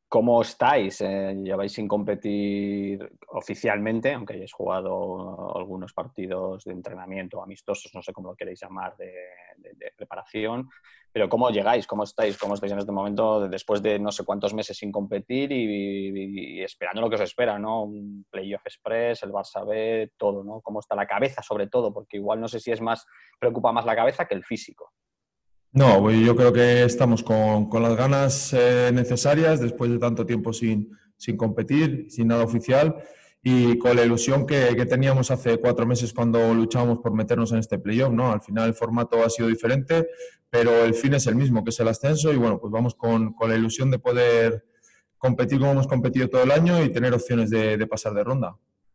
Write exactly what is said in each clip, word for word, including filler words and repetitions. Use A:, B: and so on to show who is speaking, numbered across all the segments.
A: ¿Cómo estáis? Eh, lleváis sin competir oficialmente, aunque hayáis jugado algunos partidos de entrenamiento, amistosos, no sé cómo lo queréis llamar, de, de, de preparación, pero ¿cómo llegáis? ¿Cómo estáis? ¿Cómo estáis en este momento después de no sé cuántos meses sin competir y, y, y esperando lo que os espera, ¿no? Un Playoff Express, el Barça B, todo, ¿no? ¿Cómo está la cabeza sobre todo? Porque igual no sé si es más, preocupa más la cabeza que el físico.
B: No, yo creo que estamos con, con las ganas eh, necesarias después de tanto tiempo sin, sin competir, sin nada oficial y con la ilusión que, que teníamos hace cuatro meses cuando luchábamos por meternos en este playoff, ¿no? Al final el formato ha sido diferente, pero el fin es el mismo, que es el ascenso y bueno, pues vamos con, con la ilusión de poder competir como hemos competido todo el año y tener opciones de, de pasar de ronda.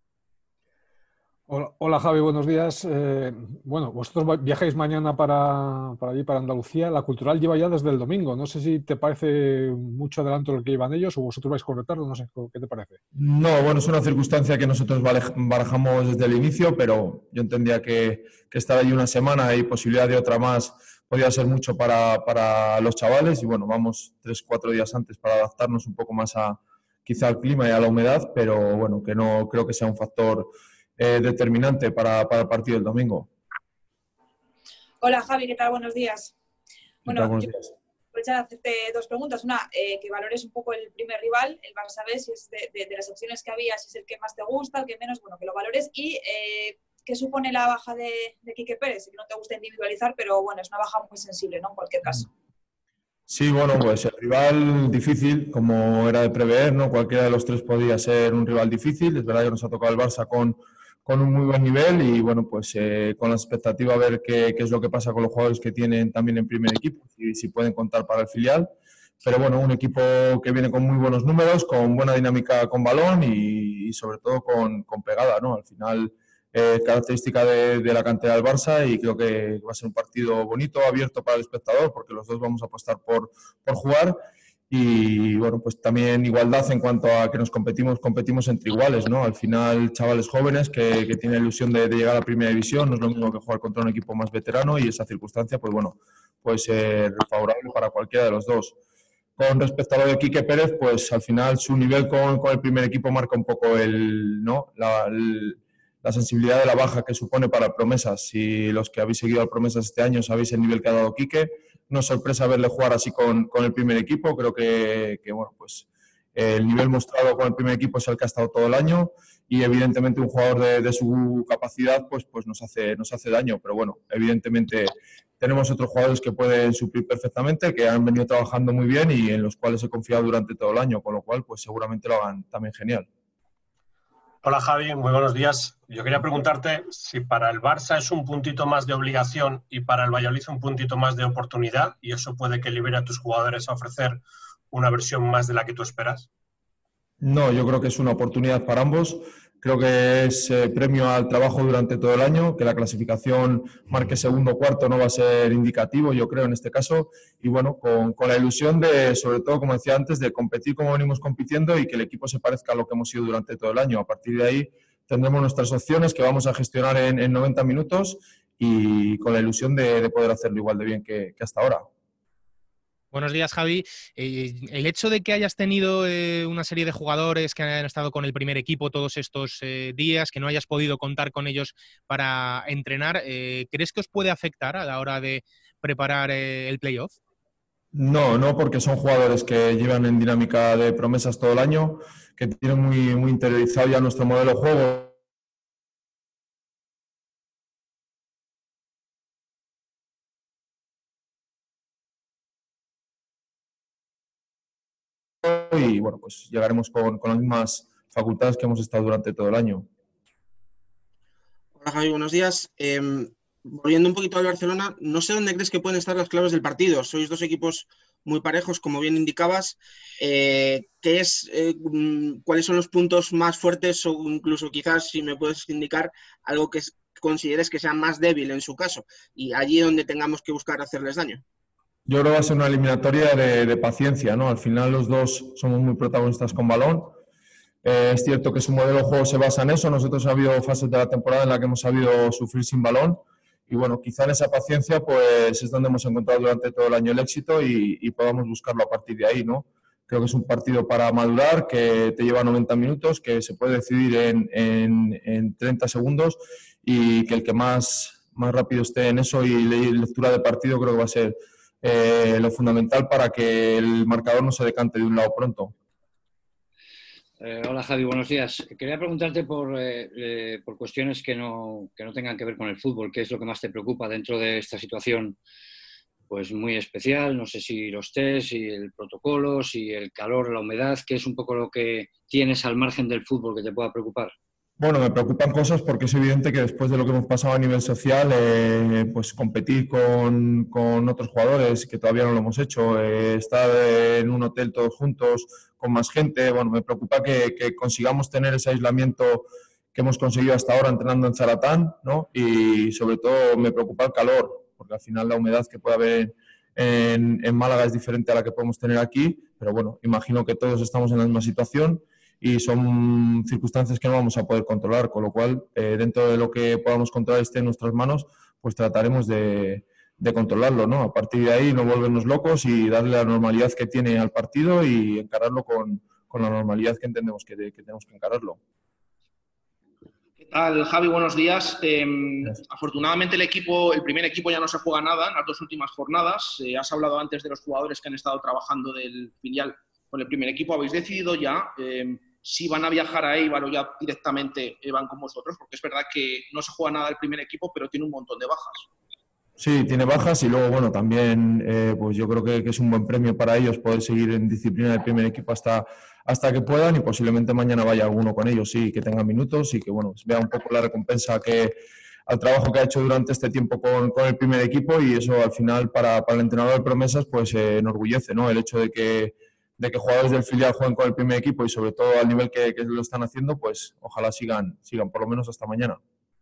C: Hola, hola Javi, buenos días. Eh, bueno, vosotros viajáis mañana para, para allí, para Andalucía. La Cultural lleva ya desde el domingo. No sé si te parece mucho adelanto lo que llevan ellos o vosotros vais con retardo, no sé, ¿qué te parece?
B: No, bueno, es una circunstancia que nosotros barajamos desde el inicio, pero yo entendía que, que estar allí una semana y posibilidad de otra más podía ser mucho para, para los chavales y bueno, vamos tres, cuatro días antes para adaptarnos un poco más a quizá al clima y a la humedad, pero bueno, que no creo que sea un factor eh, determinante para, para el partido del domingo.
D: Hola Javi, ¿qué tal? Buenos días. Bueno,
B: Buenos
D: yo
B: días.
D: aprovechar a hacerte dos preguntas. Una, eh, que valores un poco el primer rival, el Barça B, si es de, de, de las opciones que había, si es el que más te gusta, el que menos, bueno, que lo valores. Y eh, ¿qué supone la baja de, de Quique Pérez? Que no te gusta individualizar, pero bueno, es una baja muy sensible, ¿no? En cualquier caso.
B: Sí, bueno, pues el rival difícil, como era de prever, ¿no? Cualquiera de los tres podía ser un rival difícil. Es verdad que nos ha tocado el Barça con, con un muy buen nivel y, bueno, pues eh, con la expectativa a ver qué, qué es lo que pasa con los jugadores que tienen también en primer equipo y si pueden contar para el filial. Pero, bueno, un equipo que viene con muy buenos números, con buena dinámica con balón y, y sobre todo con, con pegada, ¿no? Al final, eh, característica de, de la cantera del Barça y creo que va a ser un partido bonito, abierto para el espectador, porque los dos vamos a apostar por, por jugar y bueno, pues también igualdad en cuanto a que nos competimos, competimos entre iguales, ¿no? Al final, chavales jóvenes que, que tienen ilusión de, de llegar a la primera división, no es lo mismo que jugar contra un equipo más veterano y esa circunstancia, pues bueno, puede ser favorable para cualquiera de los dos. Con respecto a lo de Quique Pérez, pues al final su nivel con, con el primer equipo marca un poco el, ¿no? la, el, la sensibilidad de la baja que supone para Promesas. Si los que habéis seguido al Promesas este año sabéis el nivel que ha dado Quique, no es sorpresa verle jugar así con, con el primer equipo. Creo que, que bueno, pues el nivel mostrado con el primer equipo es el que ha estado todo el año y evidentemente un jugador de, de su capacidad pues, pues nos, hace, nos hace daño. Pero bueno, evidentemente tenemos otros jugadores que pueden suplir perfectamente, que han venido trabajando muy bien y en los cuales he confiado durante todo el año, con lo cual pues seguramente lo hagan también genial.
E: Hola Javi, muy buenos días. Yo quería preguntarte si para el Barça es un puntito más de obligación y para el Valladolid un puntito más de oportunidad y eso puede que libere a tus jugadores a ofrecer una versión más de la que tú esperas.
B: No, yo creo que es una oportunidad para ambos. Creo que es eh, premio al trabajo durante todo el año, que la clasificación marque segundo o cuarto no va a ser indicativo, yo creo, en este caso. Y bueno, con, con la ilusión de, sobre todo, como decía antes, de competir como venimos compitiendo y que el equipo se parezca a lo que hemos sido durante todo el año. A partir de ahí tendremos nuestras opciones que vamos a gestionar en, en noventa minutos y con la ilusión de, de poder hacerlo igual de bien que, que hasta ahora.
F: Buenos días, Javi. Eh, el hecho de que hayas tenido eh, una serie de jugadores que han estado con el primer equipo todos estos eh, días, que no hayas podido contar con ellos para entrenar, eh, ¿crees que os puede afectar a la hora de preparar eh, el playoff?
B: No, no, porque son jugadores que llevan en dinámica de Promesas todo el año, que tienen muy, muy interiorizado ya nuestro modelo de juego. Y bueno, pues llegaremos con, con las mismas facultades que hemos estado durante todo el año.
G: Hola Javi, buenos días. Eh, volviendo un poquito al Barcelona, no sé dónde crees que pueden estar las claves del partido. Sois dos equipos muy parejos, como bien indicabas. Eh, ¿qué es, eh, ¿Cuáles son los puntos más fuertes o incluso quizás, si me puedes indicar, algo que consideres que sea más débil en su caso y allí donde tengamos que buscar hacerles daño?
B: Yo creo que va a ser una eliminatoria de, de paciencia, ¿no? Al final los dos somos muy protagonistas con balón. Eh, es cierto que su modelo de juego se basa en eso. Nosotros ha habido fases de la temporada en la que hemos sabido sufrir sin balón y bueno, quizá en esa paciencia pues es donde hemos encontrado durante todo el año el éxito y, y podamos buscarlo a partir de ahí, ¿no? Creo que es un partido para madurar, que te lleva noventa minutos, que se puede decidir en, en, en treinta segundos y que el que más, más rápido esté en eso y lectura de partido creo que va a ser eh, lo fundamental para que el marcador no se decante de un lado pronto.
H: Eh, hola Javi, buenos días. Quería preguntarte por, eh, eh, por cuestiones que no, que no tengan que ver con el fútbol. ¿Qué es lo que más te preocupa dentro de esta situación pues muy especial? No sé si los test, si el protocolo, si el calor, la humedad, ¿qué es un poco lo que tienes al margen del fútbol que te pueda preocupar?
B: Bueno, me preocupan cosas porque es evidente que después de lo que hemos pasado a nivel social, eh, pues competir con, con otros jugadores, que todavía no lo hemos hecho, eh, estar en un hotel todos juntos, con más gente, bueno, me preocupa que, que consigamos tener ese aislamiento que hemos conseguido hasta ahora entrenando en Zaratán, ¿no? Y sobre todo me preocupa el calor, porque al final la humedad que puede haber en, en Málaga es diferente a la que podemos tener aquí, pero bueno, imagino que todos estamos en la misma situación y son circunstancias que no vamos a poder controlar, con lo cual, eh, dentro de lo que podamos controlar esté en nuestras manos, pues trataremos de, de controlarlo, ¿no? A partir de ahí no volvernos locos y darle la normalidad que tiene al partido y encararlo con, con la normalidad que entendemos que, de, que tenemos que encararlo.
G: ¿Qué tal, Javi? Buenos días. Eh, afortunadamente el equipo, el primer equipo ya no se juega nada en las dos últimas jornadas. Eh, has hablado antes de los jugadores que han estado trabajando del filial con el primer equipo. ¿Habéis decidido ya eh, si van a viajar a Eibar o ya directamente van con vosotros? Porque es verdad que no se juega nada el primer equipo, pero tiene un montón de bajas.
B: Sí, tiene bajas y luego, bueno, también eh, pues yo creo que, que es un buen premio para ellos poder seguir en disciplina del primer equipo hasta, hasta que puedan y posiblemente mañana vaya alguno con ellos, sí, que tengan minutos y que, bueno, vea un poco la recompensa que al trabajo que ha hecho durante este tiempo con, con el primer equipo y eso al final para, para el entrenador de promesas pues eh, enorgullece, ¿no? El hecho de que de que jugadores del filial jueguen con el primer equipo y sobre todo al nivel que, que lo están haciendo, pues ojalá sigan, sigan por lo menos hasta mañana.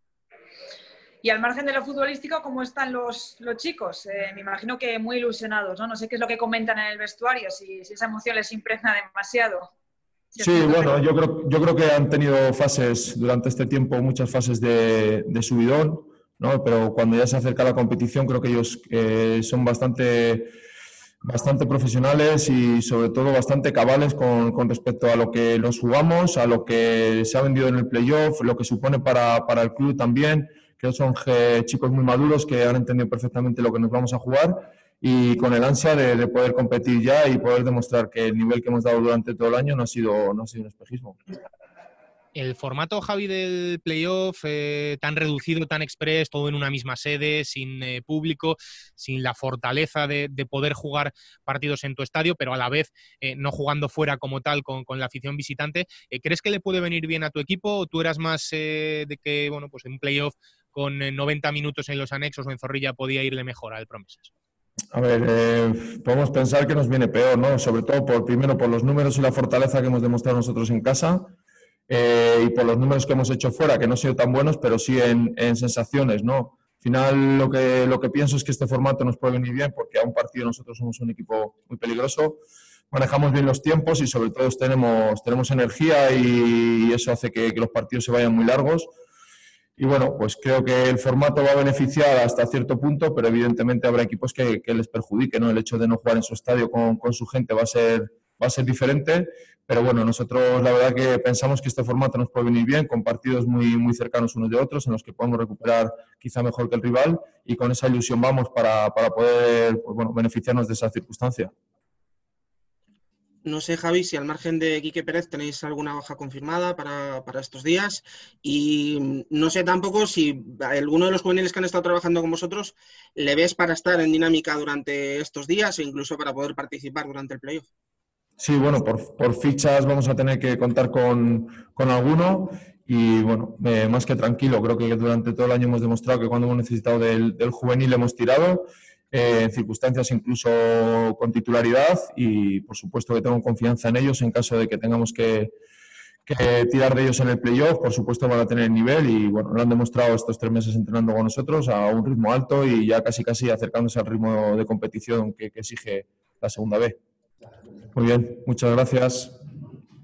D: Y al margen de lo futbolístico, ¿cómo están los, los chicos? Eh, me imagino que muy ilusionados, ¿no? No sé qué es lo que comentan en el vestuario, si, si esa emoción les impregna demasiado. Si
B: sí, bueno, yo creo, yo creo que han tenido fases durante este tiempo, muchas fases de, de subidón, ¿no? Pero cuando ya se acerca la competición creo que ellos eh, son bastante... bastante profesionales y sobre todo bastante cabales con, con respecto a lo que nos jugamos, a lo que se ha vendido en el playoff, lo que supone para, para el club también. Creo que son eh, chicos muy maduros que han entendido perfectamente lo que nos vamos a jugar y con el ansia de, de poder competir ya y poder demostrar que el nivel que hemos dado durante todo el año no ha sido, no ha sido un espejismo.
F: El formato, Javi, del playoff eh, tan reducido, tan express, todo en una misma sede, sin eh, público, sin la fortaleza de, de poder jugar partidos en tu estadio, pero a la vez eh, no jugando fuera como tal con, con la afición visitante, eh, ¿crees que le puede venir bien a tu equipo o tú eras más eh, de que, bueno, pues en playoff con eh, noventa minutos en los anexos o en Zorrilla podía irle mejor al Promesas?
B: A ver, eh, podemos pensar que nos viene peor, ¿no? Sobre todo por primero por los números y la fortaleza que hemos demostrado nosotros en casa. Eh, y por los números que hemos hecho fuera, que no han sido tan buenos, pero sí en, en sensaciones, ¿no? Al final lo que, lo que pienso es que este formato nos puede venir bien porque a un partido nosotros somos un equipo muy peligroso, manejamos bien los tiempos y sobre todo tenemos, tenemos energía y, y eso hace que, que los partidos se vayan muy largos. Y bueno, pues creo que el formato va a beneficiar hasta cierto punto, pero evidentemente habrá equipos que, que les perjudique, ¿no? El hecho de no jugar en su estadio con, con su gente va a ser... va a ser diferente, pero bueno, nosotros la verdad que pensamos que este formato nos puede venir bien, con partidos muy, muy cercanos unos de otros, en los que podemos recuperar quizá mejor que el rival, y con esa ilusión vamos para, para poder pues bueno, beneficiarnos de esa circunstancia.
G: No sé, Javi, si al margen de Quique Pérez tenéis alguna baja confirmada para, para estos días, y no sé tampoco si alguno de los juveniles que han estado trabajando con vosotros le ves para estar en dinámica durante estos días e incluso para poder participar durante el playoff.
B: Sí, bueno, por, por fichas vamos a tener que contar con, con alguno y, bueno, eh, más que tranquilo. Creo que durante todo el año hemos demostrado que cuando hemos necesitado del, del juvenil hemos tirado, eh, en circunstancias incluso con titularidad y, por supuesto, que tengo confianza en ellos en caso de que tengamos que, que tirar de ellos en el playoff. Por supuesto, van a tener el nivel y, bueno, lo han demostrado estos tres meses entrenando con nosotros a un ritmo alto y ya casi casi acercándose al ritmo de competición que, que exige la segunda B. Muy bien, muchas gracias.